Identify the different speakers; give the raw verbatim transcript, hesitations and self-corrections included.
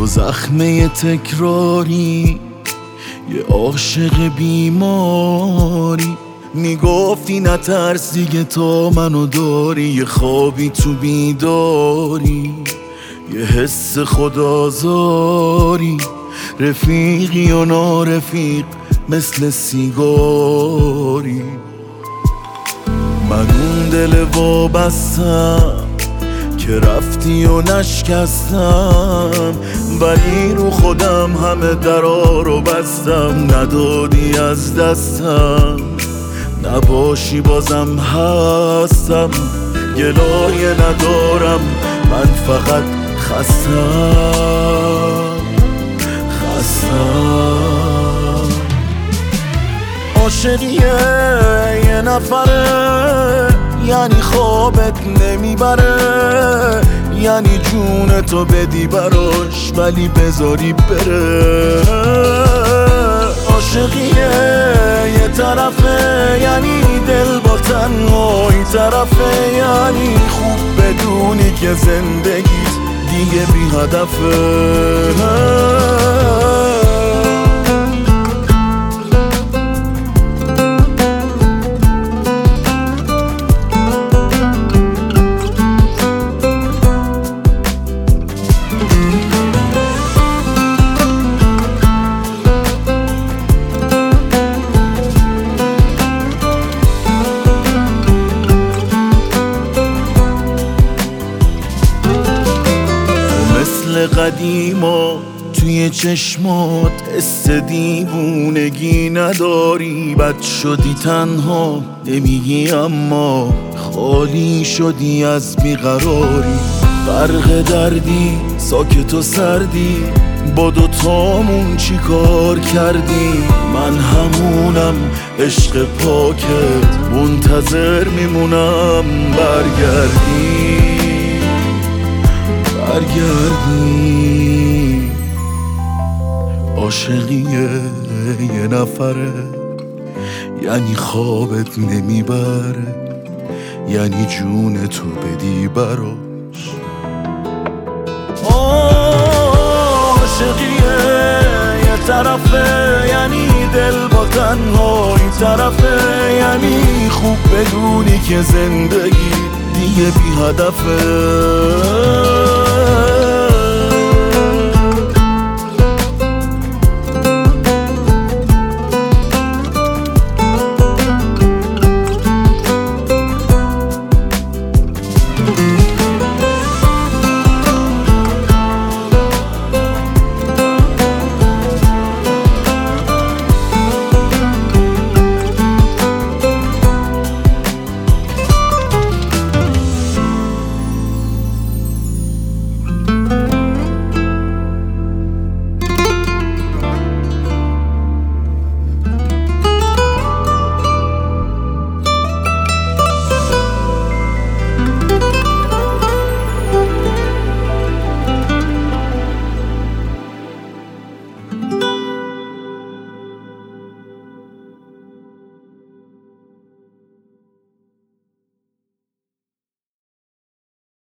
Speaker 1: تو زخمه تکراری، یه عاشق بیماری. میگفتی نترس دیگه تا منو داری، یه خوابی تو بیداری، یه حس خودآزاری. رفیقی و نارفیق مثل سیگاری. من اون دل وابستم که رفتی و نشکستم، ولی رو خودم همه درا رو بستم. ندادی از دستم، نباشی بازم هستم. گلایه ندارم، من فقط خستم خستم. عاشقیه یه نفره، یعنی خوابت نمیبره، یعنی جون تو بدی براش ولی بذاری بره. عاشقیه یه طرفه، یعنی دل با تنهایی طرفه، یعنی خوب بدونی که زندگیت دیگه بی هدفه. مثل قدیما توی چشمات حس دیوونگی نداری. بد شدی تنها نمیگی اما خالی شدی از بیقراری. غرق دردی ساکت و سردی، با دوتامون چی کار کردی؟ من همونم عشق پاکت، منتظر میمونم برگردی برگردی. عاشقیه یه نفره، یعنی خوابت نمیبره، یعنی جون تو بدی براش. عاشقیه یه طرفه، یعنی دل با تنهایی طرفه، یعنی خوب بدونی که زندگی دیگه بی هدفه.